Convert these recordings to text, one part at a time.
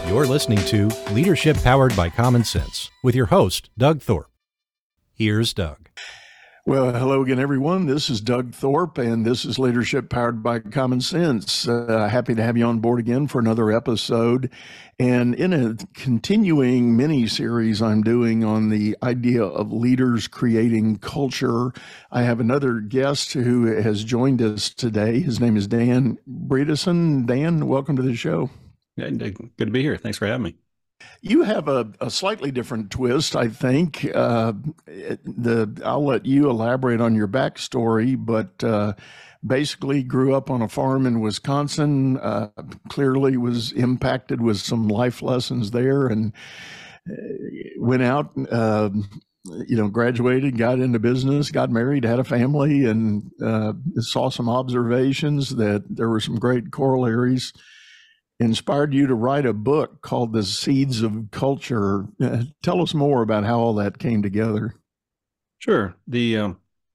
You're listening to Leadership Powered by Common Sense with your host, Doug Thorpe. Here's Doug. Well, hello again, everyone. This is Doug Thorpe, and this is Leadership Powered by Common Sense. Happy to have you on board again for another episode. And in a continuing mini-series I'm doing on the idea of leaders creating culture, I have another guest who has joined us today. His name is Dan Bredesen. Dan, welcome to the show. Good to be here. Thanks for having me. You have a slightly different twist, I think. I'll let you elaborate on your backstory, but basically grew up on a farm in Wisconsin, clearly was impacted with some life lessons there, and went out, graduated, got into business, got married, had a family, and saw some observations that there were some great corollaries. Inspired you to write a book called The Seeds of Culture. Tell us more about how all that came together. Sure. The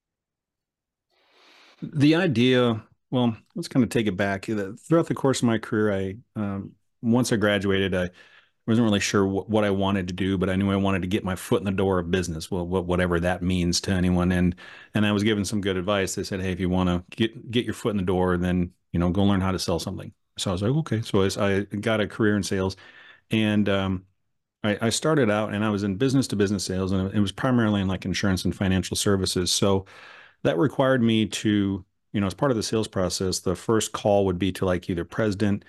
idea, well, let's kind of take it back. Throughout the course of my career, once I graduated, I wasn't really sure what I wanted to do, but I knew I wanted to get my foot in the door of business, well, whatever that means to anyone. And I was given some good advice. They said, hey, if you want to get your foot in the door, then, go learn how to sell something. So I was like, okay. So I got a career in sales, and I started out, and I was in business to business sales, and it was primarily in like insurance and financial services. So that required me to, as part of the sales process, the first call would be to like either president,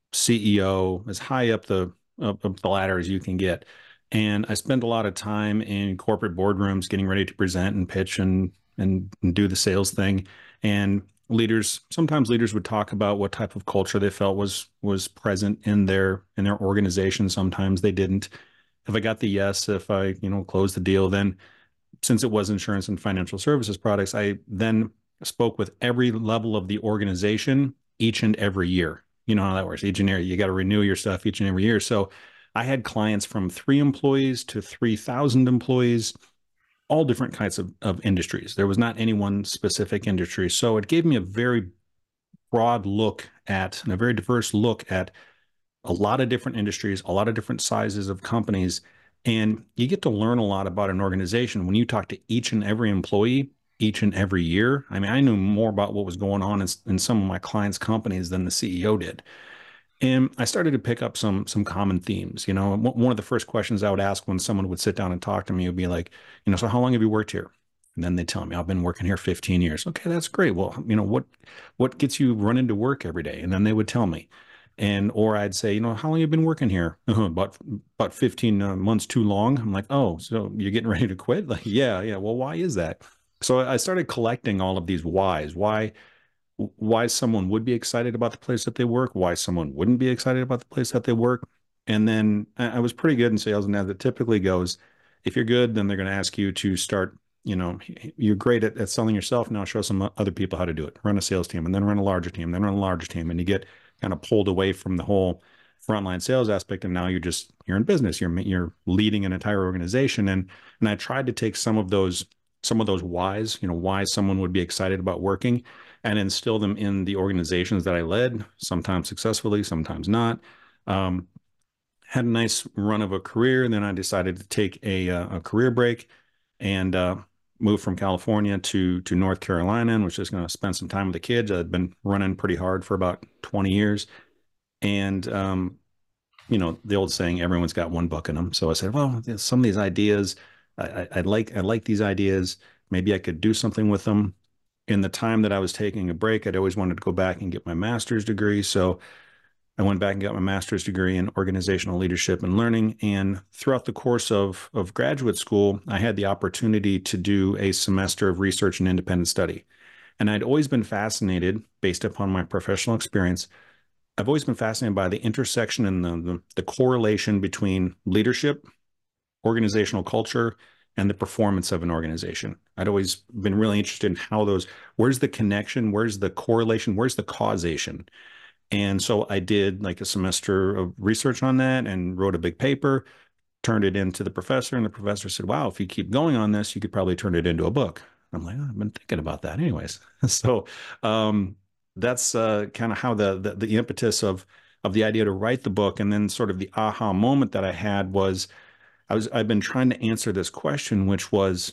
CEO, as high up the ladder as you can get. And I spent a lot of time in corporate boardrooms getting ready to present and pitch and do the sales thing. And sometimes leaders would talk about what type of culture they felt was present in their organization. Sometimes they didn't. If I got the yes, if I, closed the deal, then since it was insurance and financial services products, I then spoke with every level of the organization each and every year. You know how that works. Each and every, you got to renew your stuff each and every year. So I had clients from 3 employees to 3,000 employees, all different kinds of industries. There was not any one specific industry. So it gave me a very broad look at, and a very diverse look at a lot of different industries, a lot of different sizes of companies. And you get to learn a lot about an organization when you talk to each and every employee each and every year. I mean, I knew more about what was going on in some of my clients' companies than the CEO did. And I started to pick up some common themes. One of the first questions I would ask when someone would sit down and talk to me would be like, so how long have you worked here? And then they tell me, I've been working here 15 years. Okay, that's great. Well, what gets you running to work every day? And then they would tell me. Or I'd say, how long have you been working here? About 15 months too long. I'm like, oh, so you're getting ready to quit? Like, yeah. Well, why is that? So I started collecting all of these whys. Why someone would be excited about the place that they work, why someone wouldn't be excited about the place that they work. And then I was pretty good in sales, and as it typically goes, if you're good, then they're going to ask you to start, you're great at selling yourself, now show some other people how to do it. Run a sales team, and then run a larger team, then run a larger team, and you get kind of pulled away from the whole frontline sales aspect, and now you're in business, you're leading an entire organization. And I tried to take some of those whys, why someone would be excited about working, and instill them in the organizations that I led, sometimes successfully, sometimes not. Had a nice run of a career, and then I decided to take a career break and move from California to North Carolina, and was just going to spend some time with the kids. I'd been running pretty hard for about 20 years. And, the old saying, everyone's got one buck in them. So I said, well, some of these ideas, I like these ideas. Maybe I could do something with them. In the time that I was taking a break, I'd always wanted to go back and get my master's degree. So I went back and got my master's degree in organizational leadership and learning. And throughout the course of graduate school, I had the opportunity to do a semester of research and independent study. And I'd always been fascinated, based upon my professional experience, I've always been fascinated by the intersection and the correlation between leadership, organizational culture, and the performance of an organization. I'd always been really interested in where's the connection, where's the correlation, where's the causation? And so I did like a semester of research on that and wrote a big paper, turned it into the professor, and the professor said, wow, if you keep going on this, you could probably turn it into a book. I'm like, I've been thinking about that anyways. So that's kind of how the impetus of of the idea to write the book. And then sort of the aha moment that I had was I've been trying to answer this question, which was,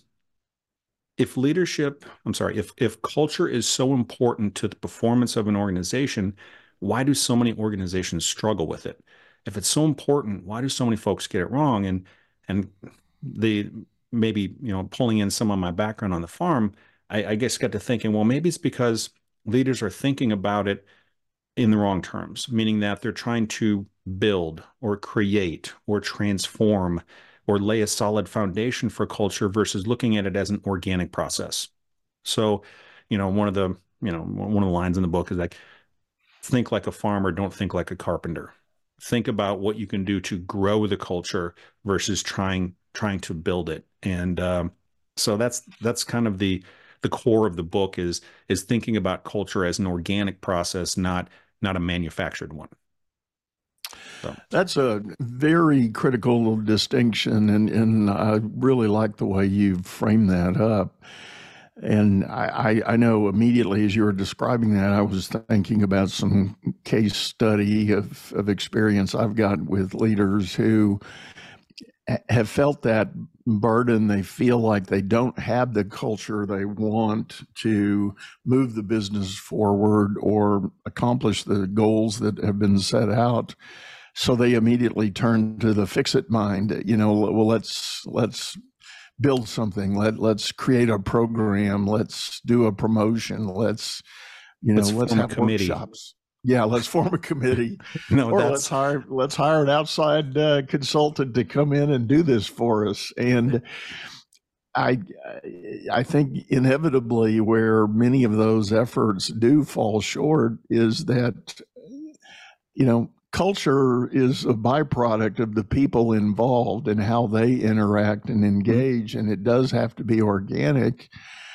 if culture is so important to the performance of an organization, why do so many organizations struggle with it? If it's so important, why do so many folks get it wrong? And the maybe, pulling in some of my background on the farm, I guess got to thinking, well, maybe it's because leaders are thinking about it in the wrong terms, meaning that they're trying to build or create or transform or lay a solid foundation for culture versus looking at it as an organic process. So, one of the lines in the book is like, think like a farmer, don't think like a carpenter. Think about what you can do to grow the culture versus trying to build it. And so that's kind of the core of the book is thinking about culture as an organic process, not a manufactured one. So. That's a very critical distinction, and I really like the way you framed that up. And I know immediately as you were describing that, I was thinking about some case study of experience I've got with leaders who have felt that burden. They feel like they don't have the culture they want to move the business forward or accomplish the goals that have been set out. So they immediately turn to the fix-it mind. Well, let's build something. Let's create a program. Let's do a promotion. Let's have workshops. Yeah, let's form a committee. Let's hire an outside consultant to come in and do this for us. And I think inevitably where many of those efforts do fall short is that, culture is a byproduct of the people involved and how they interact and engage, and it does have to be organic.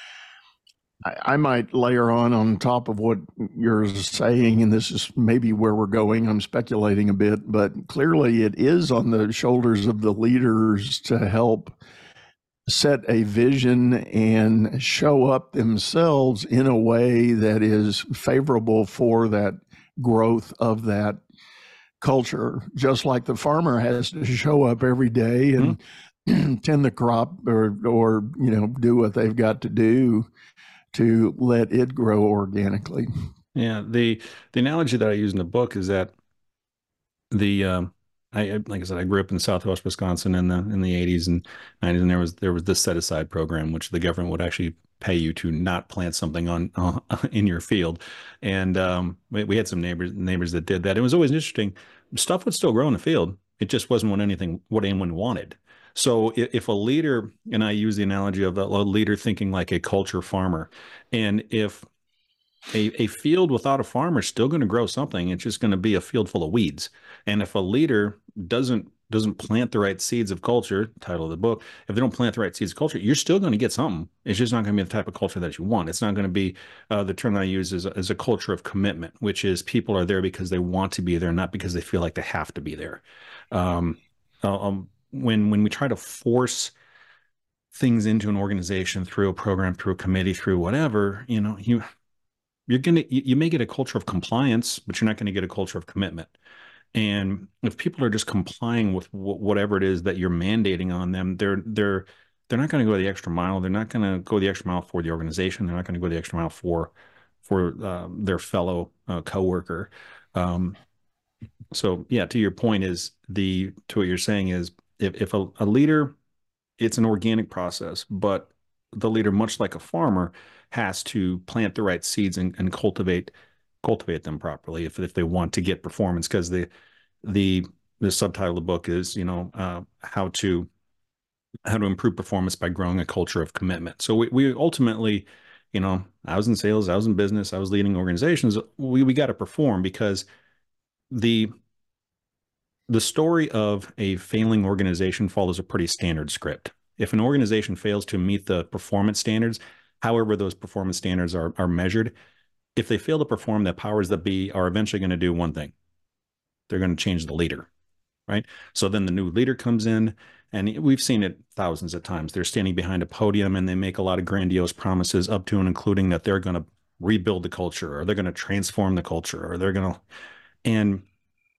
I might layer on top of what you're saying, and this is maybe where we're going. I'm speculating a bit, but clearly it is on the shoulders of the leaders to help set a vision and show up themselves in a way that is favorable for that growth of that culture, just like the farmer has to show up every day and tend the crop or do what they've got to do to let it grow organically. Yeah, the analogy that I use in the book is that like I said, I grew up in Southwest Wisconsin in the 80s and 90s, and there was this set aside program which the government would actually pay you to not plant something on in your field, and we had some neighbors that did that. It was always interesting. Stuff would still grow in the field. It just wasn't what anyone wanted. So if a leader, and I use the analogy of a leader thinking like a culture farmer, and if a field without a farmer is still going to grow something, it's just going to be a field full of weeds. And if a leader doesn't plant the right seeds of culture, title of the book, if they don't plant the right seeds of culture, you're still going to get something. It's just not going to be the type of culture that you want. It's not going to be the term that I use is a culture of commitment, which is people are there because they want to be there, not because they feel like they have to be there. When we try to force things into an organization through a program, through a committee, through whatever, you may get a culture of compliance, but you're not going to get a culture of commitment. And if people are just complying with whatever it is that you're mandating on them, they're not going to go the extra mile. They're not going to go the extra mile for the organization. They're not going to go the extra mile for their fellow coworker. So yeah, to your point to what you're saying is if a leader, it's an organic process, but the leader, much like a farmer, has to plant the right seeds and cultivate them properly if they want to get performance. Because the subtitle of the book is how to improve performance by growing a culture of commitment. So we ultimately, I was in sales, I was in business, I was leading organizations. We got to perform because the story of a failing organization follows a pretty standard script. If an organization fails to meet the performance standards, however those performance standards are measured, if they fail to perform, the powers that be are eventually going to do one thing. They're going to change the leader, right? So then the new leader comes in, and we've seen it thousands of times. They're standing behind a podium and they make a lot of grandiose promises up to and including that they're going to rebuild the culture, or they're going to transform the culture, or they're going to, and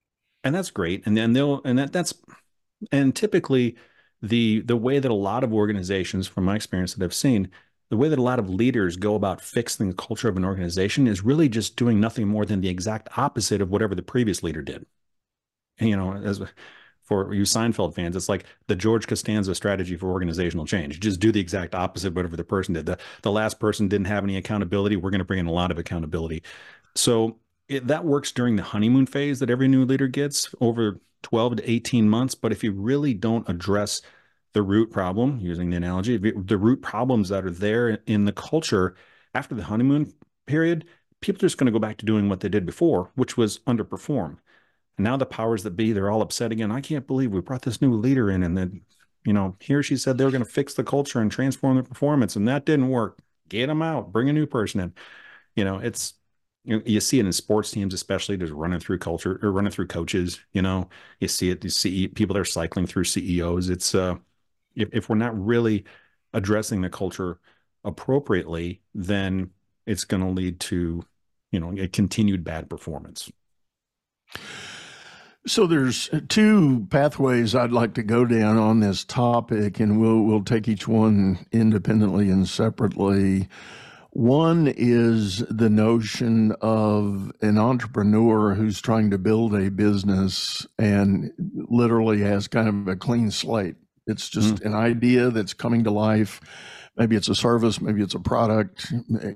and that's great. And then and typically the way that a lot of organizations, from my experience that I've seen, the way that a lot of leaders go about fixing the culture of an organization is really just doing nothing more than the exact opposite of whatever the previous leader did. And, as for you Seinfeld fans, it's like the George Costanza strategy for organizational change. Just do the exact opposite of whatever the person did. The last person didn't have any accountability. We're going to bring in a lot of accountability. So that works during the honeymoon phase that every new leader gets over 12 to 18 months. But if you really don't address the root problem, using the analogy, the root problems that are there in the culture after the honeymoon period, people are just going to go back to doing what they did before, which was underperform. And now the powers that be, they're all upset again. I can't believe we brought this new leader in. And then, here she said they were going to fix the culture and transform the performance, and that didn't work. Get them out, bring a new person in. It's, you see it in sports teams, especially just running through culture or running through coaches. You see it, you see people that are cycling through CEOs. It's, if we're not really addressing the culture appropriately, then it's going to lead to, a continued bad performance. So there's two pathways I'd like to go down on this topic, and we'll take each one independently and separately. One is the notion of an entrepreneur who's trying to build a business and literally has kind of a clean slate. It's just an idea that's coming to life. Maybe it's a service, maybe it's a product,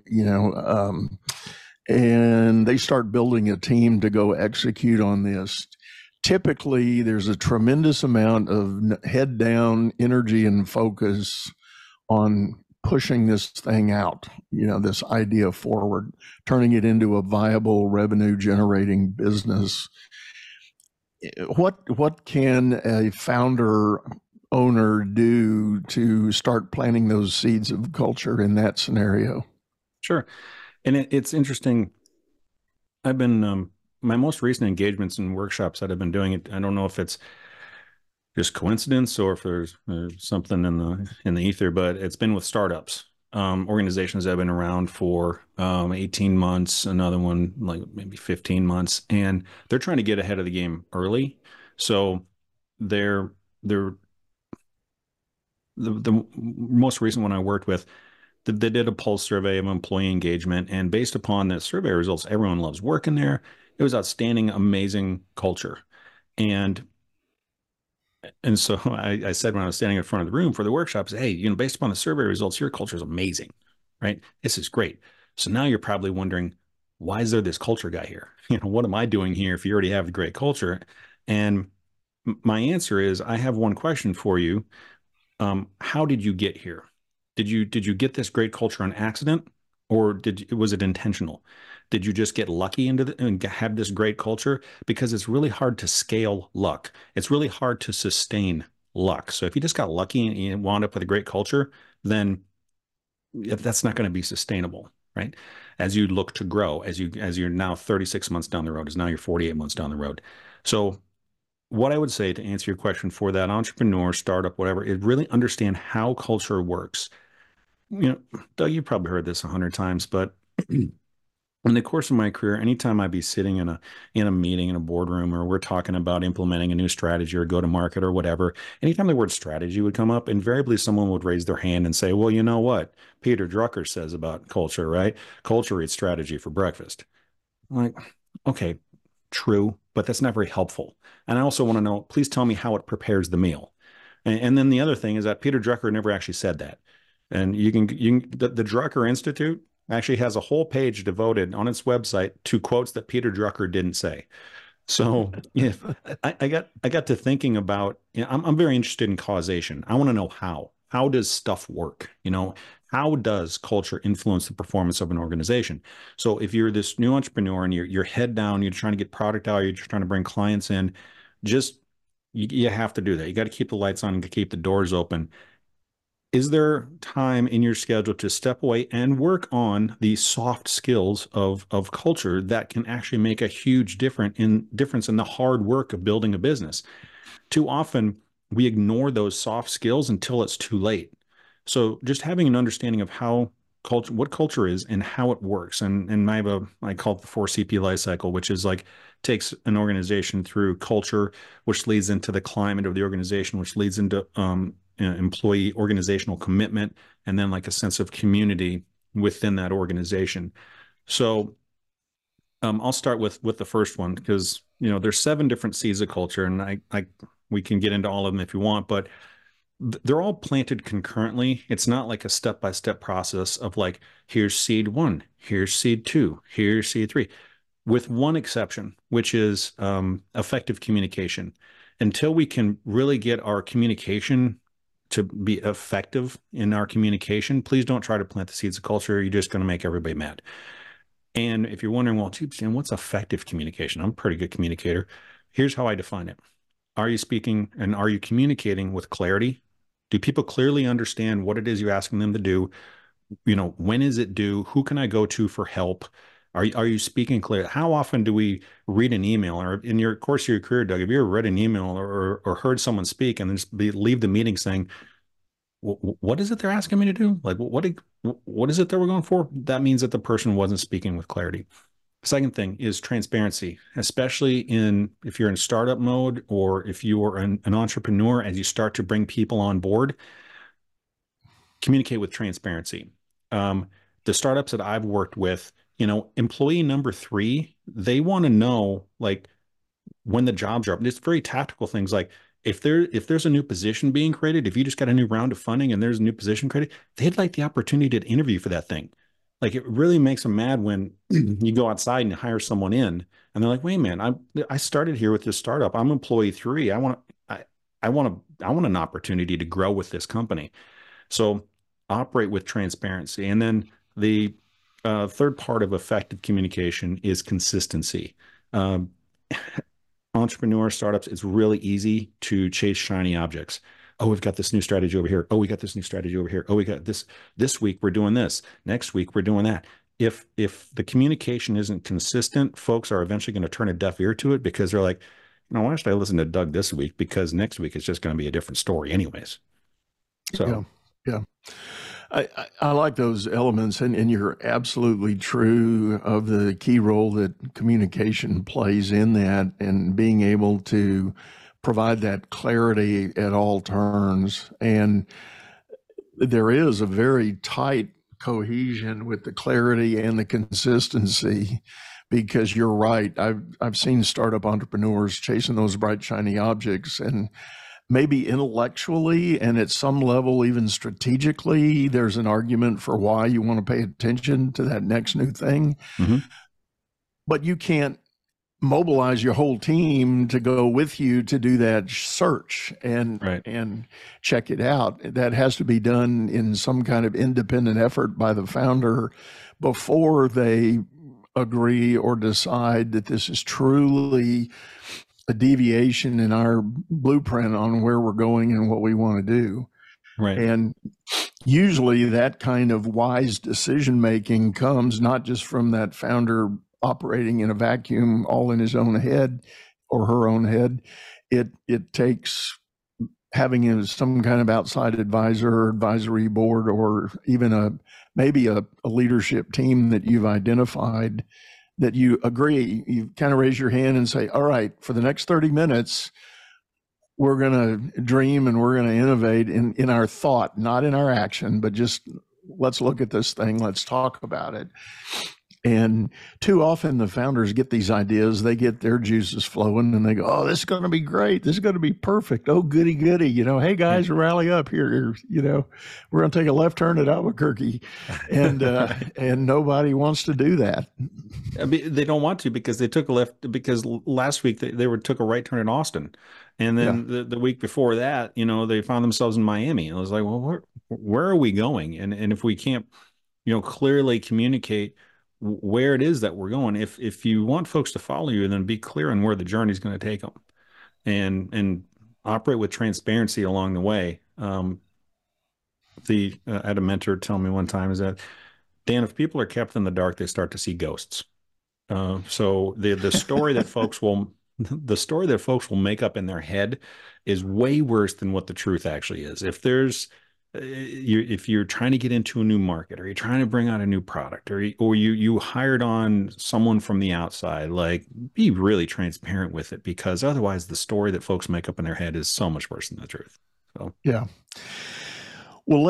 and they start building a team to go execute on this. Typically, there's a tremendous amount of head down energy and focus on pushing this thing out, this idea forward, turning it into a viable revenue generating business. What can a founder owner do to start planting those seeds of culture in that scenario? Sure. And it's interesting. I've been, my most recent engagements and workshops that I've been doing it, I don't know if it's just coincidence or if there's something in the ether, but it's been with startups, organizations that have been around for 18 months, another one like maybe 15 months, and they're trying to get ahead of the game early. So the most recent one I worked with, they did a pulse survey of employee engagement, and based upon the survey results, everyone loves working there. It was outstanding, amazing culture. And so I said when I was standing in front of the room for the workshops, hey, based upon the survey results, your culture is amazing, right? This is great. So now you're probably wondering, why is there this culture guy here? What am I doing here if you already have a great culture? And my answer is, I have one question for you. How did you get here? Did you get this great culture on accident, or was it intentional? Did you just get lucky and have this great culture? Because it's really hard to scale luck. It's really hard to sustain luck. So if you just got lucky and you wound up with a great culture, then that's not going to be sustainable, right? As you look to grow, as you're now 36 months down the road, as now you're 48 months down the road. So what I would say to answer your question for that entrepreneur, startup, whatever, is really understand how culture works. Doug, you probably heard this 100 times, but in the course of my career, anytime I'd be sitting in a meeting in a boardroom, or we're talking about implementing a new strategy or go to market or whatever, anytime the word strategy would come up, invariably someone would raise their hand and say, well, you know what Peter Drucker says about culture, right? Culture eats strategy for breakfast. I'm like, okay, true, but that's not very helpful. And I also want to know, please tell me how it prepares the meal. And then the other thing is that Peter Drucker never actually said that. And the Drucker Institute actually has a whole page devoted on its website to quotes that Peter Drucker didn't say. So if I got to thinking about, I'm very interested in causation. I want to know how does stuff work? How does culture influence the performance of an organization? So if you're this new entrepreneur and you're head down, you're trying to get product out, you're trying to bring clients in, you have to do that. You got to keep the lights on and keep the doors open. Is there time in your schedule to step away and work on the soft skills of culture that can actually make a huge difference in the hard work of building a business? Too often, we ignore those soft skills until it's too late. So just having an understanding of how culture, what culture is and how it works. And I call it the 4CP life cycle, which is like takes an organization through culture, which leads into the climate of the organization, which leads into employee organizational commitment, and then like a sense of community within that organization. So I'll start with the first one because there's 7 different seeds of culture, and I we can get into all of them if you want, but they're all planted concurrently. It's not like a step-by-step process of like, here's seed 1, here's seed 2, here's seed 3, with one exception, which is effective communication. Until we can really get our communication to be effective in our communication, please don't try to plant the seeds of culture. You're just going to make everybody mad. And if you're wondering, well, geez, what's effective communication? I'm a pretty good communicator. Here's how I define it. Are you speaking and are you communicating with clarity? Do people clearly understand what it is you're asking them to do? When is it due? Who can I go to for help? Are you speaking clear? How often do we read an email, or in your course of your career, Doug, have you ever read an email or heard someone speak and then just leave the meeting saying, what is it they're asking me to do? Like, what is it that we're going for? That means that the person wasn't speaking with clarity. Second thing is transparency, especially if you're in startup mode or if you are an entrepreneur, as you start to bring people on board, communicate with transparency. The startups that I've worked with, employee number 3, they want to know like when the jobs are up. It's very tactical things like if there's a new position being created, if you just got a new round of funding and there's a new position created, they'd like the opportunity to interview for that thing. Like it really makes them mad when you go outside and hire someone in and they're like, wait, man, I started here with this startup. I'm employee 3. I want an opportunity to grow with this company. So operate with transparency. And then the third part of effective communication is consistency. Entrepreneur startups, it's really easy to chase shiny objects. Oh, we've got this new strategy over here. Oh, we got this new strategy over here. Oh, we got this week we're doing this. Next week we're doing that. If the communication isn't consistent, folks are eventually going to turn a deaf ear to it because they're like, why should I listen to Doug this week? Because next week it's just going to be a different story anyways. So yeah. I like those elements, and you're absolutely true of the key role that communication plays in that, and being able to provide that clarity at all turns. And there is a very tight cohesion with the clarity and the consistency, because you're right. I've seen startup entrepreneurs chasing those bright, shiny objects, and maybe intellectually and at some level, even strategically, there's an argument for why you want to pay attention to that next new thing. Mm-hmm. But you can't mobilize your whole team to go with you to do that search and check it out. That has to be done in some kind of independent effort by the founder before they agree or decide that this is truly a deviation in our blueprint on where we're going and what we want to do. Right. And usually that kind of wise decision making comes not just from that founder operating in a vacuum all in his own head or her own head. It takes having some kind of outside advisor or advisory board, or even maybe a leadership team that you've identified, that you agree, you kind of raise your hand and say, all right, for the next 30 minutes, we're going to dream and we're going to innovate in our thought, not in our action, but just let's look at this thing. Let's talk about it. And too often the founders get these ideas, they get their juices flowing and they go, oh, this is going to be great. This is going to be perfect. Oh, goody, goody. Hey guys, rally up here. We're going to take a left turn at Albuquerque. And, and nobody wants to do that. I mean, they don't want to because they took a left, because last week they took a right turn in Austin. And then the week before that, they found themselves in Miami. And I was like, well, where are we going? And if we can't, clearly communicate where it is that we're going, if you want folks to follow you, then be clear on where the journey is going to take them, and operate with transparency along the way. I had a mentor tell me one time is that, Dan, if people are kept in the dark, they start to see ghosts. So the story that folks will make up in their head is way worse than what the truth actually is. If there's if you're trying to get into a new market, or you're trying to bring out a new product, or you hired on someone from the outside, like, be really transparent with it, because otherwise the story that folks make up in their head is so much worse than the truth. So Yeah. Well,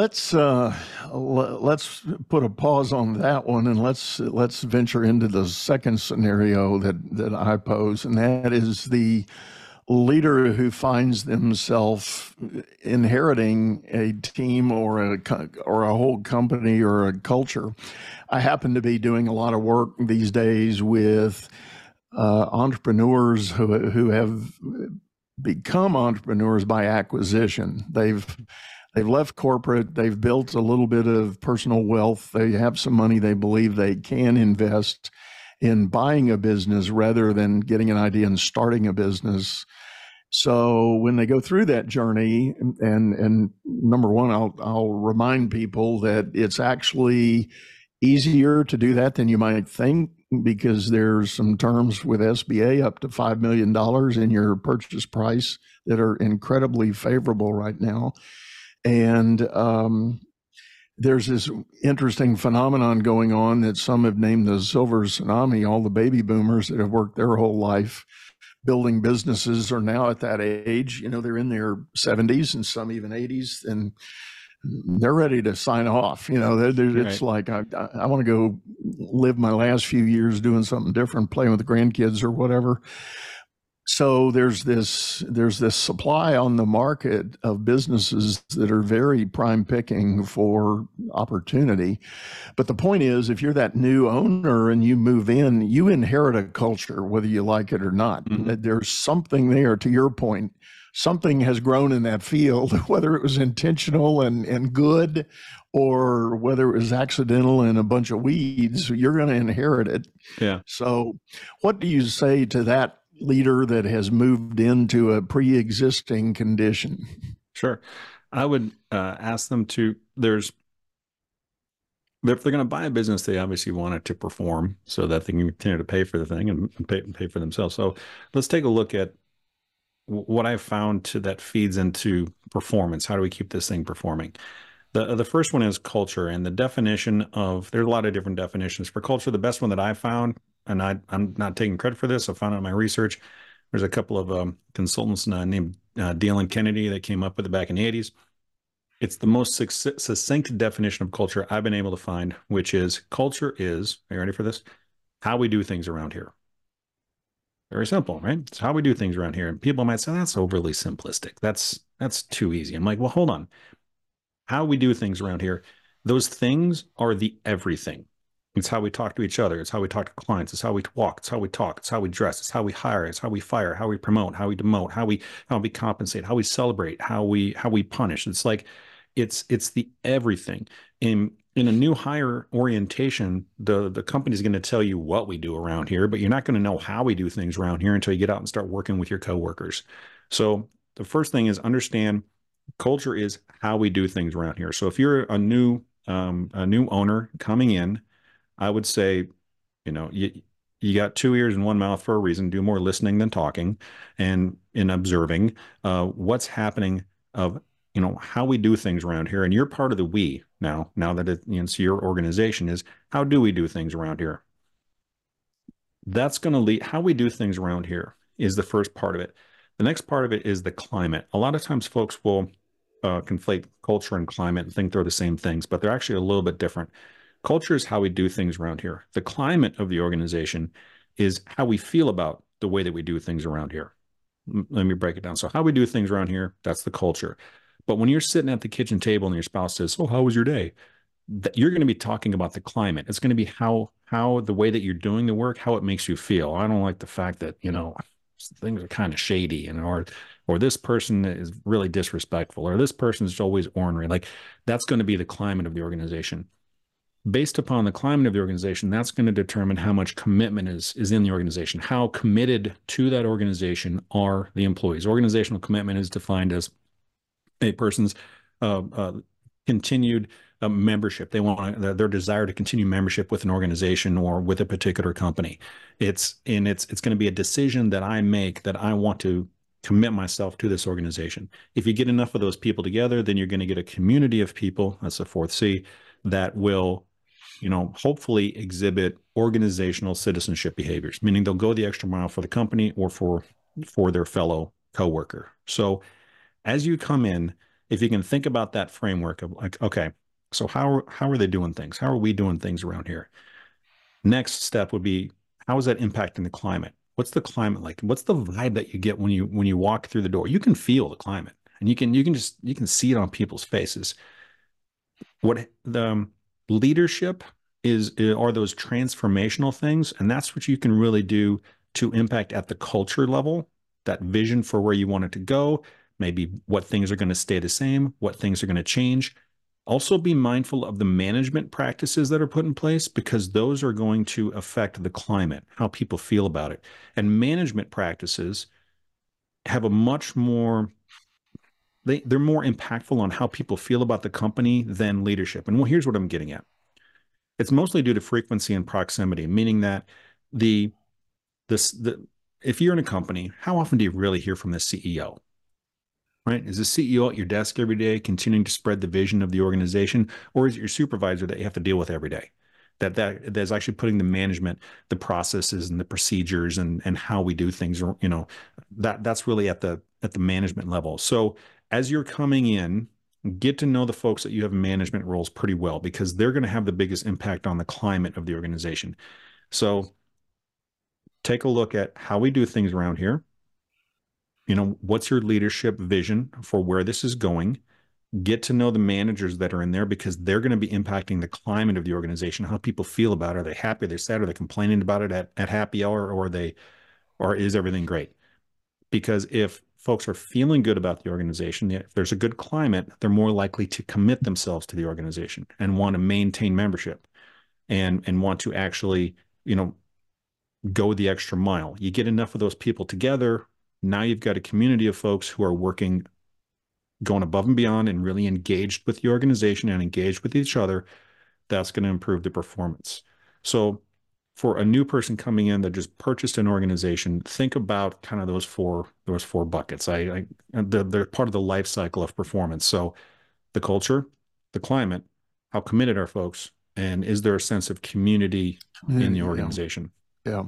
let's put a pause on that one, and let's venture into the second scenario that I pose, and that is the leader who finds themselves inheriting a team or a whole company or a culture. I happen to be doing a lot of work these days with entrepreneurs who have become entrepreneurs by acquisition. They've left corporate. They've built a little bit of personal wealth. They have some money they believe they can invest in buying a business rather than getting an idea and starting a business. So when they go through that journey, and number one, I'll remind people that it's actually easier to do that than you might think, because there's some terms with SBA up to $5 million in your purchase price that are incredibly favorable right now. And there's this interesting phenomenon going on that some have named the silver tsunami. All the baby boomers that have worked their whole life building businesses are now at that age. They're in their 70s and some even 80s, and they're ready to sign off. It's like, I want to go live my last few years doing something different, playing with the grandkids or whatever. So there's this supply on the market of businesses that are very prime picking for opportunity. But the point is, if you're that new owner and you move in, you inherit a culture, whether you like it or not. Mm-hmm. There's something there, to your point. Something has grown in that field, whether it was intentional and good, or whether it was accidental and a bunch of weeds, you're going to inherit it. Yeah. So what do you say to that leader that has moved into a pre-existing condition? Sure. I would ask them to, if they're going to buy a business, they obviously want it to perform so that they can continue to pay for the thing and pay for themselves. So let's take a look at what I've found that feeds into performance. How do we keep this thing performing? The first one is culture, and the definition of, there's a lot of different definitions for culture. The best one that I found, and I'm not taking credit for this, I found out in my research, there's a couple of consultants named Dale and Kennedy that came up with it back in the 80s. It's the most succinct definition of culture I've been able to find, which is, culture is, are you ready for this? How we do things around here. Very simple, right? It's how we do things around here. And people might say, that's overly simplistic. That's too easy. I'm like, well, hold on. How we do things around here, those things are the everything. It's how we talk to each other. It's how we talk to clients. It's how we walk. It's how we talk. It's how we dress. It's how we hire. It's how we fire, how we promote, how we demote, how we compensate, how we celebrate, how we punish. It's like, it's the everything. In a new hire orientation, the company is going to tell you what we do around here, but you're not going to know how we do things around here until you get out and start working with your coworkers. So the first thing is, understand culture is how we do things around here. So if you're a new owner coming in, I would say, you got 2 ears and 1 mouth for a reason. Do more listening than talking, and in observing what's happening of how we do things around here. And you're part of the we now that it's your organization, is how do we do things around here? That's going to lead, how we do things around here is the first part of it. The next part of it is the climate. A lot of times folks will conflate culture and climate and think they're the same things, but they're actually a little bit different. Culture is how we do things around here. The climate of the organization is how we feel about the way that we do things around here. Let me break it down. So how we do things around here, that's the culture. But when you're sitting at the kitchen table and your spouse says, "Oh, how was your day?" You're going to be talking about the climate. It's going to be how the way that you're doing the work, how it makes you feel. I don't like the fact that, things are kind of shady, or this person is really disrespectful, or this person's always ornery. Like, that's going to be the climate of the organization. Based upon the climate of the organization, that's going to determine how much commitment is in the organization. How committed to that organization are the employees? Organizational commitment is defined as a person's continued membership. They want their desire to continue membership with an organization or with a particular company. It's going to be a decision that I make, that I want to commit myself to this organization. If you get enough of those people together, then you're going to get a community of people, that's the fourth C, that will, hopefully exhibit organizational citizenship behaviors, meaning they'll go the extra mile for the company or for their fellow coworker. So as you come in, if you can think about that framework of like, okay, so how are they doing things? How are we doing things around here? Next step would be, how is that impacting the climate? What's the climate like? What's the vibe that you get when you walk through the door? You can feel the climate, and you can see it on people's faces. What the leadership are those transformational things, and that's what you can really do to impact at the culture level, that vision for where you want it to go, maybe what things are going to stay the same, what things are going to change. Also be mindful of the management practices that are put in place, because those are going to affect the climate, how people feel about it. And management practices have a much more, they're more impactful on how people feel about the company than leadership. And here's what I'm getting at. It's mostly due to frequency and proximity, meaning that if you're in a company, how often do you really hear from the CEO? Right? Is the CEO at your desk every day continuing to spread the vision of the organization, or is it your supervisor that you have to deal with every day? That's actually putting the management, the processes and the procedures and how we do things, that's really at the management level. So as you're coming in, get to know the folks that you have in management roles pretty well, because they're going to have the biggest impact on the climate of the organization. So take a look at how we do things around here. What's your leadership vision for where this is going? Get to know the managers that are in there, because they're going to be impacting the climate of the organization, how people feel about it. Are they happy? Are they sad? Are they complaining about it at happy hour, or is everything great? Because if folks are feeling good about the organization, if there's a good climate, they're more likely to commit themselves to the organization and want to maintain membership and want to actually, go the extra mile. You get enough of those people together, now you've got a community of folks who are going above and beyond and really engaged with the organization and engaged with each other. That's going to improve the performance. So for a new person coming in that just purchased an organization, think about kind of those four buckets. They're part of the life cycle of performance. So the culture, the climate, how committed are folks, and is there a sense of community in the organization? Yeah.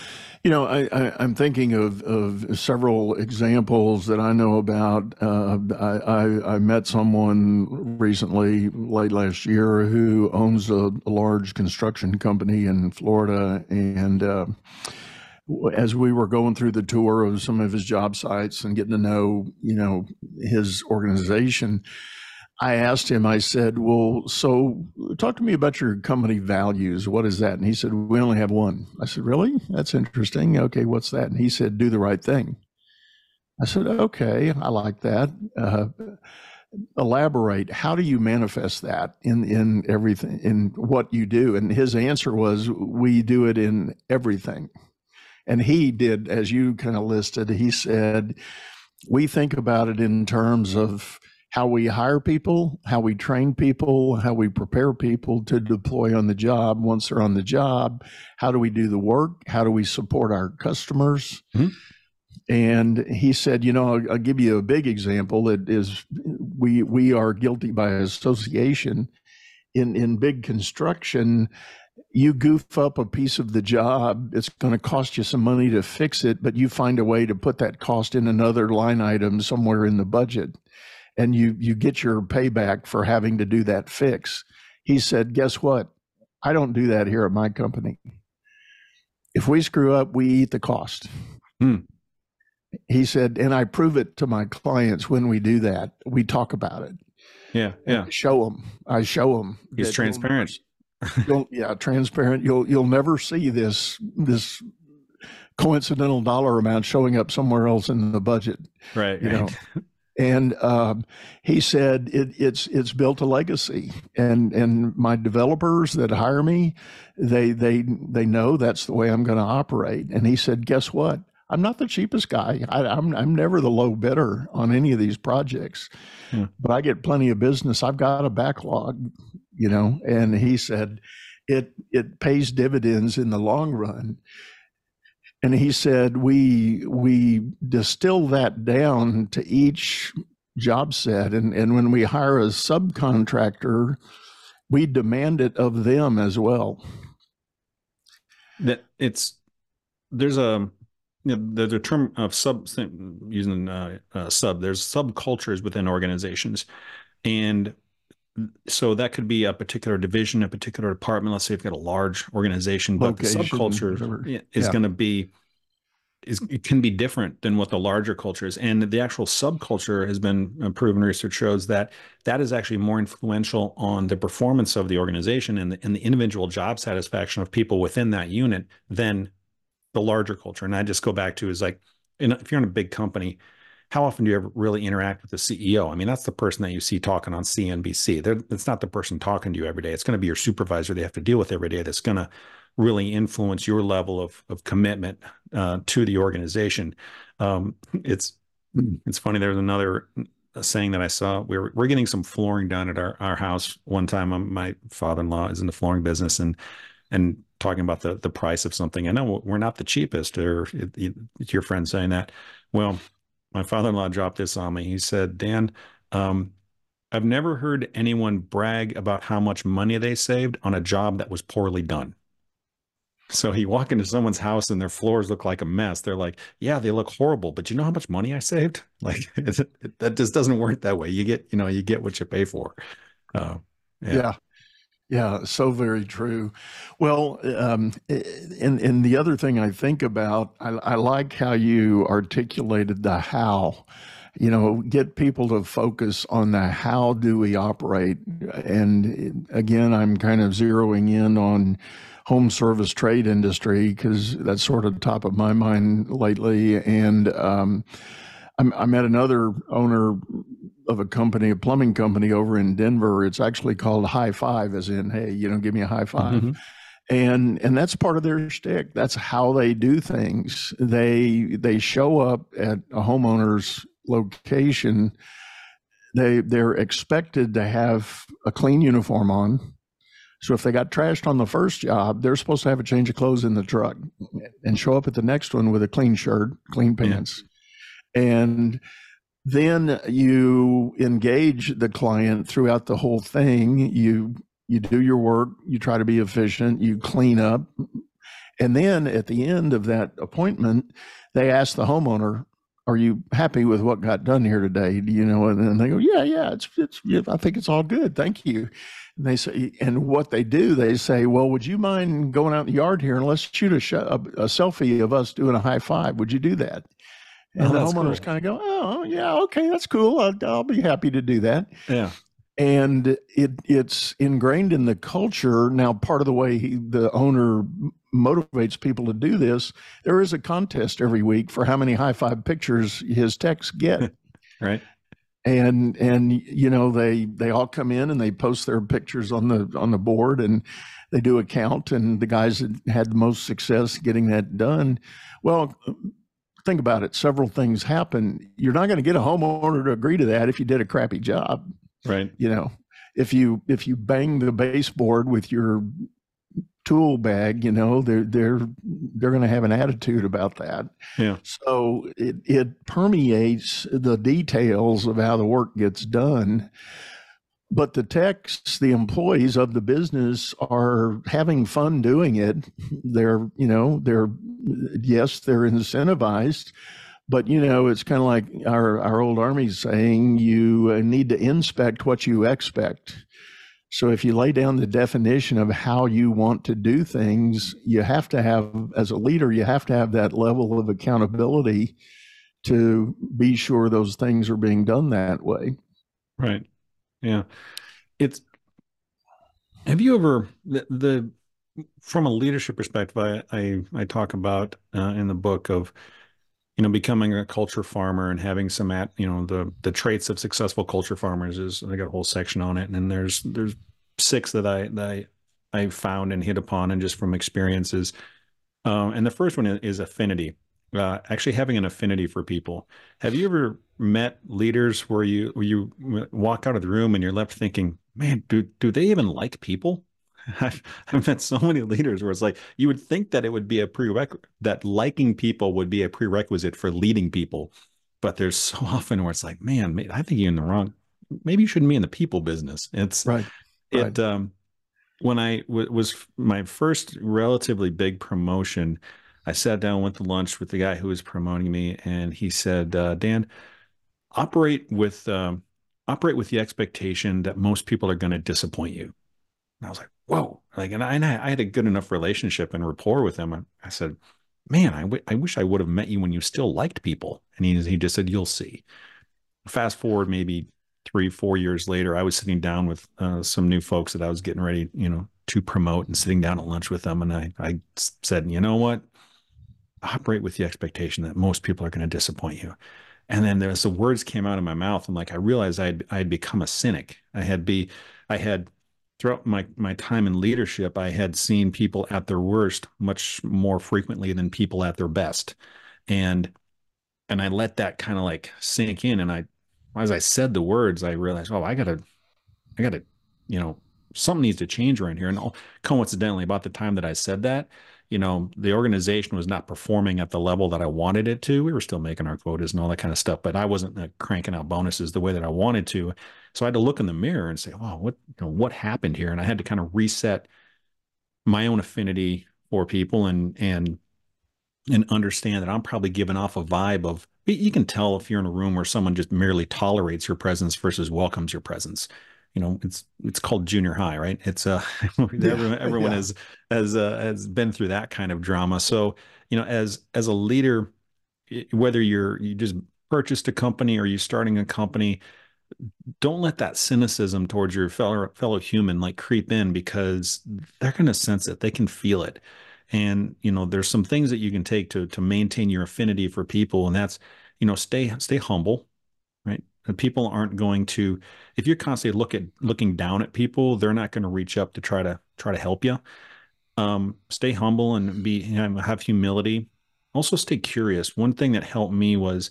I'm thinking of several examples that I know about. I met someone recently, late last year, who owns a large construction company in Florida. And as we were going through the tour of some of his job sites and getting to know, his organization, I asked him, I said, well, so talk to me about your company values. What is that? And he said, we only have one. I said, really? That's interesting. Okay, what's that? And he said, do the right thing. I said, okay, I like that. Elaborate. How do you manifest that in everything, in what you do? And his answer was, we do it in everything. And he did, as you kind of listed, he said, we think about it in terms of how we hire people, how we train people, how we prepare people to deploy on the job. Once they're on the job, how do we do the work? How do we support our customers? Mm-hmm. And he said, I'll give you a big example. It is, we are guilty by association. In big construction, you goof up a piece of the job, it's going to cost you some money to fix it, but you find a way to put that cost in another line item somewhere in the budget. And you get your payback for having to do that fix. He said, guess what? I don't do that here at my company. If we screw up, we eat the cost. He said, and I prove it to my clients when we do that. We talk about it. Yeah. I show them. He's transparent. Transparent. You'll never see this coincidental dollar amount showing up somewhere else in the budget. Right. And he said it's built a legacy, and my developers that hire me, they know that's the way I'm going to operate. And he said, guess what? I'm not the cheapest guy. I'm never the low bidder on any of these projects, but I get plenty of business. I've got a backlog, And he said it pays dividends in the long run. And he said, we distill that down to each job set. And when we hire a subcontractor, we demand it of them as well. That there's a, there's a term of using there's subcultures within organizations. And so that could be a particular division, a particular department. Let's say you've got a large organization, but Location, the subculture is going to be, it can be different than what the larger culture is. And the actual subculture has been proven, research shows that that is actually more influential on the performance of the organization and the individual job satisfaction of people within that unit than the larger culture. And I just go back to is like, if you're in a big company, how often do you ever really interact with the CEO? I mean, that's the person that you see talking on CNBC. It's not the person talking to you every day. It's going to be your supervisor they have to deal with every day that's going to really influence your level of commitment to the organization. It's funny. There's another saying that I saw. We're getting some flooring done at our house one time. My father-in-law is in the flooring business and talking about the price of something. I know we're not the cheapest, or it's your friend saying that. Well, my father-in-law dropped this on me. He said, Dan, I've never heard anyone brag about how much money they saved on a job that was poorly done. So you walk into someone's house and their floors look like a mess. They're like, yeah, they look horrible, but you know how much money I saved? Like that just doesn't work that way. You get what you pay for. Yeah, so very true. Well, and the other thing I think about, I like how you articulated the how. Get people to focus on the how do we operate. And again, I'm kind of zeroing in on home service trade industry because that's sort of top of my mind lately. And I met another owner of a plumbing company over in Denver. It's actually called High Five, as in, hey, give me a high five. Mm-hmm. And that's part of their shtick. That's how they do things. They show up at a homeowner's location. They're expected to have a clean uniform on. So if they got trashed on the first job, they're supposed to have a change of clothes in the truck and show up at the next one with a clean shirt, clean pants. Yeah. And then you engage the client throughout the whole thing. You do your work, you try to be efficient, you clean up. And then at the end of that appointment, they ask the homeowner, are you happy with what got done here today? And then they go, yeah, I think it's all good. Thank you. And they say, and what they do, they say, well, would you mind going out in the yard here and let's shoot a selfie of us doing a high five? Would you do that? And the homeowners kind of go, oh, yeah, okay, that's cool. I'll be happy to do that. Yeah. And it's ingrained in the culture. Now, part of the way the owner motivates people to do this, there is a contest every week for how many high five pictures his techs get. Right. And they all come in and they post their pictures on the board and they do a count, and the guys that had the most success getting that done. Well, think about it. Several things happen. You're not going to get a homeowner to agree to that if you did a crappy job. Right. If you bang the baseboard with your tool bag, they're going to have an attitude about that. Yeah. So it permeates the details of how the work gets done. But the techs, the employees of the business, are having fun doing it. They're incentivized, but it's kind of like our old Army saying, you need to inspect what you expect. So if you lay down the definition of how you want to do things, you have to have, as a leader, you have to have that level of accountability to be sure those things are being done that way. Right. Yeah. Have you ever, from a leadership perspective, I talk about in the book of, becoming a culture farmer and having some the traits of successful culture farmers is, I got a whole section on it. And then there's 6 that I found and hit upon, and just from experiences. And the first one is affinity. Actually having an affinity for people. Have you ever met leaders where you walk out of the room and you're left thinking, man, do they even like people? I've met so many leaders where it's like you would think that it would be a prerequisite, that liking people would be a prerequisite for leading people, but there's so often where it's like, man, I think you're in the wrong. Maybe you shouldn't be in the people business. Right. It when I was my first relatively big promotion, I sat down, went to lunch with the guy who was promoting me, and he said, Dan, operate with operate with the expectation that most people are going to disappoint you. And I was like, whoa, like, and I had a good enough relationship and rapport with him. I said, man, I wish I would have met you when you still liked people. And he just said, you'll see. Fast forward maybe 3-4 years later, I was sitting down with some new folks that I was getting ready, to promote, and sitting down at lunch with them. And I said, you know what? Operate with the expectation that most people are going to disappoint you. And then as the words came out of my mouth, and like I realized I had become a cynic. I had throughout my time in leadership, I had seen people at their worst much more frequently than people at their best. And I let that kind of like sink in. And as I said the words, I realized, oh, I gotta, something needs to change around here. And coincidentally, about the time that I said that, the organization was not performing at the level that I wanted it to. We were still making our quotas and all that kind of stuff, but I wasn't cranking out bonuses the way that I wanted to. So I had to look in the mirror and say, oh, what happened here? And I had to kind of reset my own affinity for people and understand that I'm probably giving off a vibe of, you can tell if you're in a room where someone just merely tolerates your presence versus welcomes your presence. It's called junior high, right? It's everyone has been through that kind of drama. So, as a leader, whether you just purchased a company or you're starting a company, don't let that cynicism towards your fellow human like creep in, because they're going to sense it. They can feel it. And, there's some things that you can take to maintain your affinity for people. And that's, stay humble, right? And people aren't going to, if you're constantly looking down at people, they're not going to reach up to try to help you. Stay humble and have humility. Also stay curious. One thing that helped me was,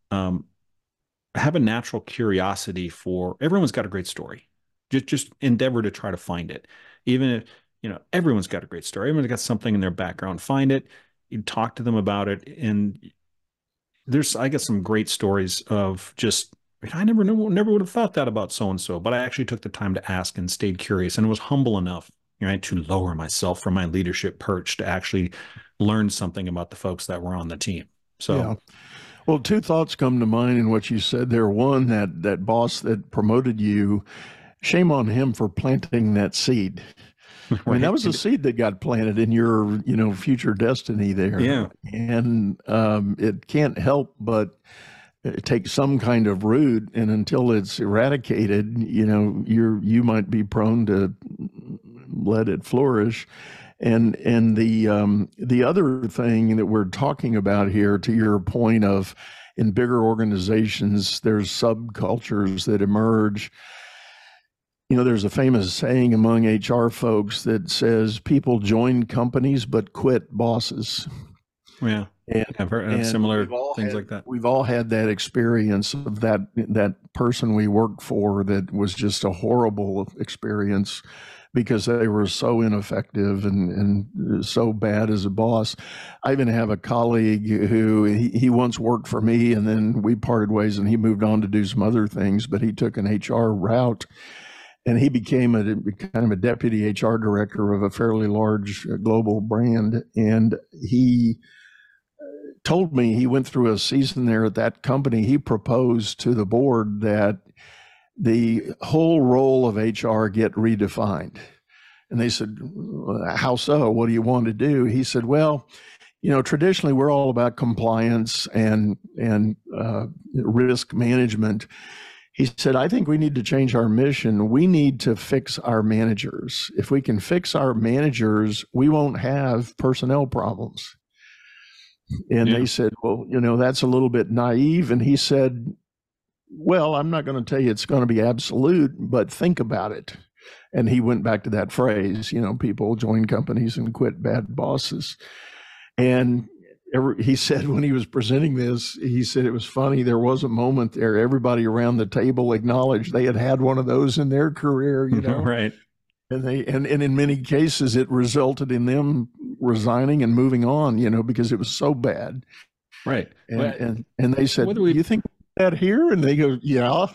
have a natural curiosity for, everyone's got a great story. Just endeavor to try to find it. Even if, everyone's got a great story. Everyone's got something in their background. Find it. You talk to them about it. And I get some great stories of just, I never would have thought that about so-and-so, but I actually took the time to ask and stayed curious and was humble enough, right, to lower myself from my leadership perch to actually learn something about the folks that were on the team. So, yeah. Well, two thoughts come to mind in what you said there. One, that boss that promoted you, shame on him for planting that seed. Right. I mean, that was a seed that got planted in your, future destiny there. Yeah. And it can't help but take some kind of root, and until it's eradicated, you might be prone to let it flourish. And the other thing that we're talking about here, to your point of, in bigger organizations, there's subcultures that emerge. There's a famous saying among HR folks that says people join companies but quit bosses. Yeah. And I've heard similar things like that. We've all had that experience of that person we worked for that was just a horrible experience because they were so ineffective and so bad as a boss. I even have a colleague who he once worked for me, and then we parted ways and he moved on to do some other things, but he took an HR route. And he became a kind of a deputy HR director of a fairly large global brand. And he told me he went through a season there at that company. He proposed to the board that the whole role of HR get redefined. And they said, how so? What do you want to do? He said, well, traditionally we're all about compliance and risk management. He said, I think we need to change our mission. We need to fix our managers. If we can fix our managers, we won't have personnel problems. And They said, well, that's a little bit naive. And he said, well, I'm not going to tell you it's going to be absolute, but think about it. And he went back to that phrase, people join companies and quit bad bosses. And he said when he was presenting this, he said it was funny. There was a moment there, everybody around the table acknowledged they had had one of those in their career, Right. and in many cases it resulted in them resigning and moving on, because it was so bad. Right. And they said, "Do you think that here?" And they go, "Yeah."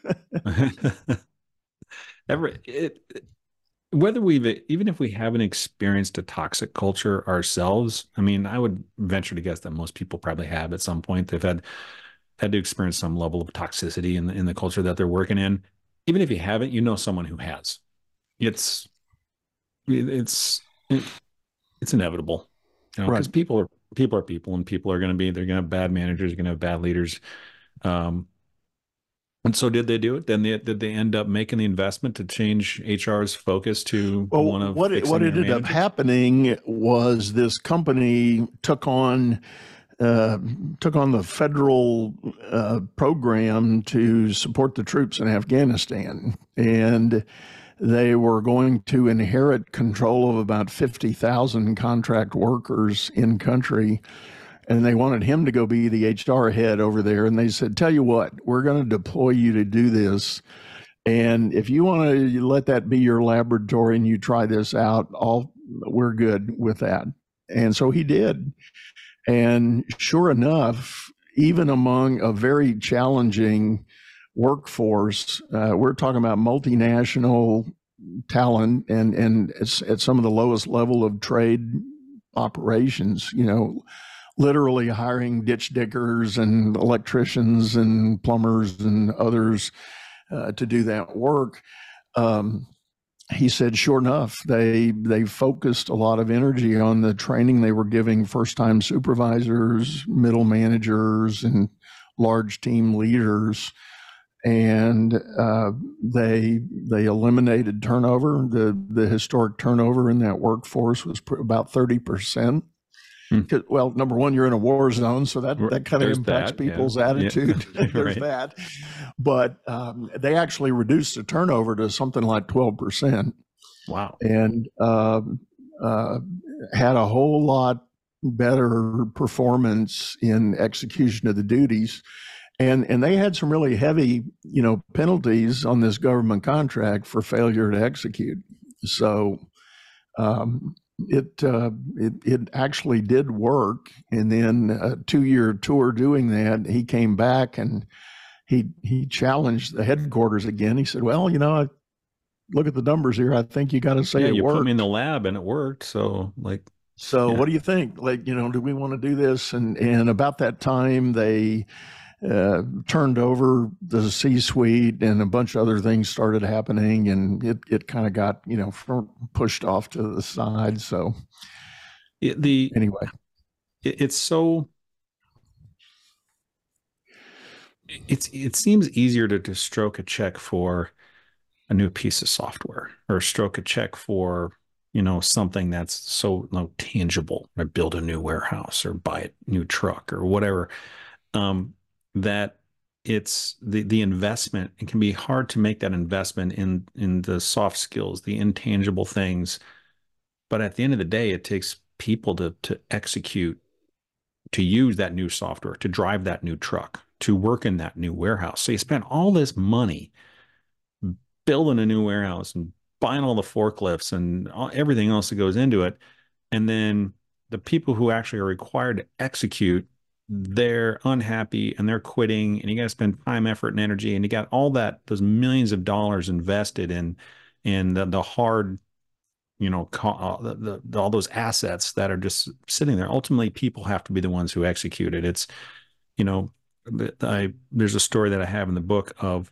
Even if we haven't experienced a toxic culture ourselves, I mean, I would venture to guess that most people probably have at some point. They've had to experience some level of toxicity in the culture that they're working in. Even if you haven't, you know someone who has. It's inevitable, because Right. people are people, and people are going to they're going to have bad managers, they're going to have bad leaders. And so did they do it? Then did they end up making the investment to change HR's focus to one of what ended up happening was this company took on the federal program to support the troops in Afghanistan, and they were going to inherit control of about 50,000 contract workers in country. And they wanted him to go be the HR head over there. And they said, "Tell you what, we're going to deploy you to do this. And if you want to let that be your laboratory and you try this out, we're good with that." And so he did. And sure enough, even among a very challenging workforce, we're talking about multinational talent and at some of the lowest level of trade operations, literally hiring ditch diggers and electricians and plumbers and others to do that work. He said, sure enough, they focused a lot of energy on the training they were giving first-time supervisors, middle managers, and large team leaders. And they eliminated turnover. The historic turnover in that workforce was about 30%. Well, number one, you're in a war zone, so that kind of impacts people's attitude. Yeah. There's that. But they actually reduced the turnover to something like 12%. Wow. And had a whole lot better performance in execution of the duties. And they had some really heavy, penalties on this government contract for failure to execute. So it actually did work. And then a 2-year tour doing that, he came back and he challenged the headquarters again. He said, "Well, I look at the numbers here. I think you got to say it you worked. Put me in the lab and it worked. So what do you think? Do we want to do this?" And about that time, they turned over the C-suite and a bunch of other things started happening, and it kind of got, pushed off to the side. So anyway, it seems easier to stroke a check for a new piece of software, or stroke a check for, something that's so tangible, or build a new warehouse or buy a new truck or whatever. That it's the investment. It can be hard to make that investment in the soft skills, the intangible things. But at the end of the day, it takes people to execute, to use that new software, to drive that new truck, to work in that new warehouse. So you spend all this money building a new warehouse and buying all the forklifts and everything else that goes into it. And then the people who actually are required to execute, they're unhappy and they're quitting, and you got to spend time, effort, and energy, and you got all those millions of dollars invested in the hard, all those assets that are just sitting there. Ultimately, people have to be the ones who execute it. It's, there's a story that I have in the book of,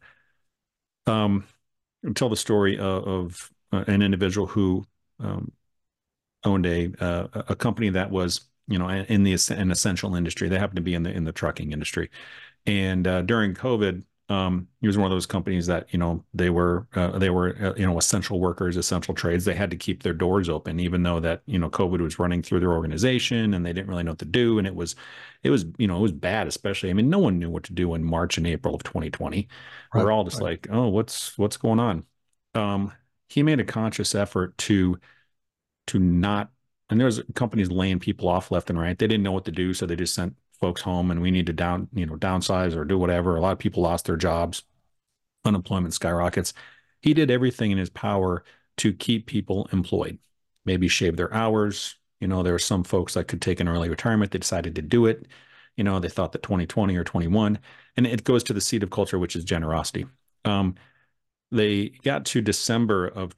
tell the story of an individual who owned a company that was, in an essential industry. They happened to be in the trucking industry. And during COVID, he was one of those companies that, they were essential workers, essential trades. They had to keep their doors open, even though that, COVID was running through their organization and they didn't really know what to do. And it was bad, especially, I mean, no one knew what to do in March and April of 2020. Right, we're all just like, oh, what's going on? He made a conscious effort to not, and there was companies laying people off left and right. They didn't know what to do, so they just sent folks home, and we need to downsize or do whatever. A lot of people lost their jobs. Unemployment skyrockets. He did everything in his power to keep people employed, maybe shave their hours. There were some folks that could take an early retirement. They decided to do it. They thought that 2020 or 21, and it goes to the seed of culture, which is generosity. They got to December of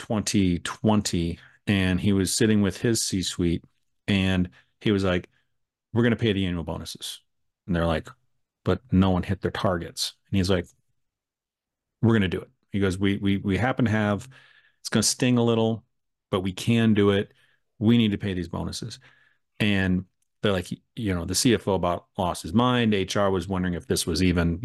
2020, and he was sitting with his C-suite, and he was like, we're going to pay the annual bonuses. And they're like, but no one hit their targets. And he's like, we're going to do it. He goes, we happen to have, it's going to sting a little, but we can do it. We need to pay these bonuses. And they're like, the CFO about lost his mind. HR was wondering if this was even,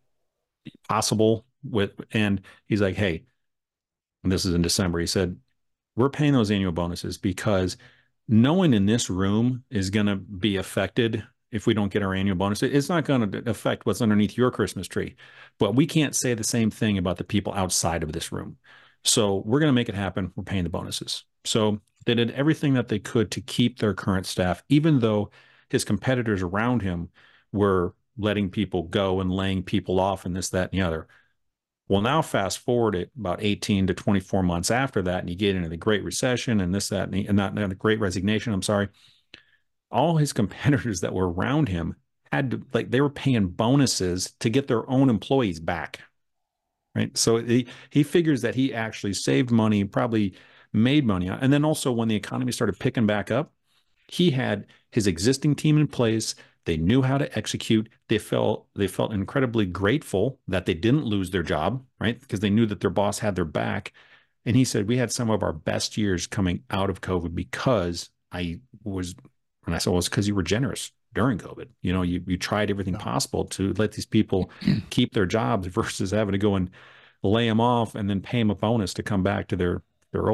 possible and he's like, hey, and this is in December. He said, we're paying those annual bonuses because no one in this room is going to be affected if we don't get our annual bonus. It's not going to affect what's underneath your Christmas tree, but we can't say the same thing about the people outside of this room. So we're going to make it happen. We're paying the bonuses. So they did everything that they could to keep their current staff, even though his competitors around him were letting people go and laying people off and this, that, and the other. Well, now fast forward it about 18 to 24 months after that, and you get into the Great Recession and this, that, and not the Great Resignation, I'm sorry. All his competitors that were around him had to, they were paying bonuses to get their own employees back, right? So he figures that he actually saved money, probably made money. And then also when the economy started picking back up, he had his existing team in place. They knew how to execute. They felt incredibly grateful that they didn't lose their job, right? Because they knew that their boss had their back. And he said, we had some of our best years coming out of COVID because and I said, well, it's because you were generous during COVID. You tried everything possible to let these people keep their jobs versus having to go and lay them off and then pay them a bonus to come back to their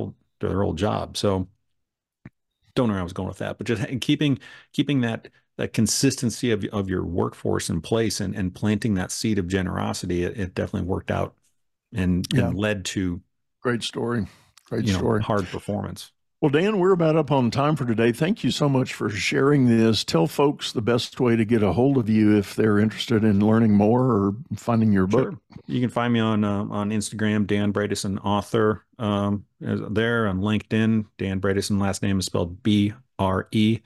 old job. So don't know where I was going with that, but just keeping that consistency of your workforce in place and planting that seed of generosity, it definitely worked out and led to great story. Great story. Hard performance. Well, Dan, we're about up on time for today. Thank you so much for sharing this. Tell folks the best way to get a hold of you if they're interested in learning more or finding your book. Sure. You can find me on Instagram, Dan Bredesen, author. There on LinkedIn, Dan Bredesen, last name is spelled Bredeson.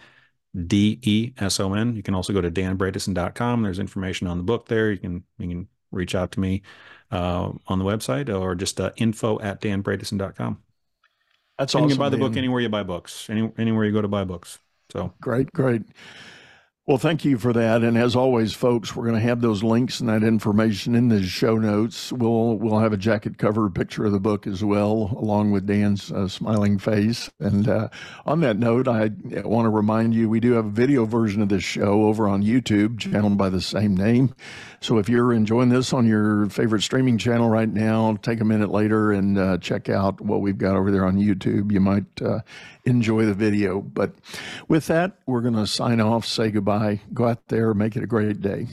You can also go to danbredesen.com. There's information on the book there. You can reach out to me on the website or just info@danbredesen.com. That's awesome. And you can buy the book anywhere you buy books, anywhere you go to buy books. So great. Well, thank you for that. And as always, folks, we're going to have those links and that information in the show notes. We'll have a jacket cover picture of the book as well, along with Dan's smiling face. And on that note, I want to remind you, we do have a video version of this show over on YouTube, channel by the same name. So if you're enjoying this on your favorite streaming channel right now, take a minute later and check out what we've got over there on YouTube. You might enjoy the video. But with that, we're going to sign off, say goodbye, go out there, make it a great day.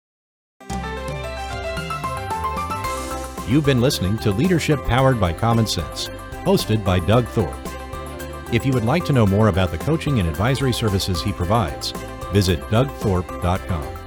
You've been listening to Leadership Powered by Common Sense, hosted by Doug Thorpe. If you would like to know more about the coaching and advisory services he provides, visit dougthorpe.com.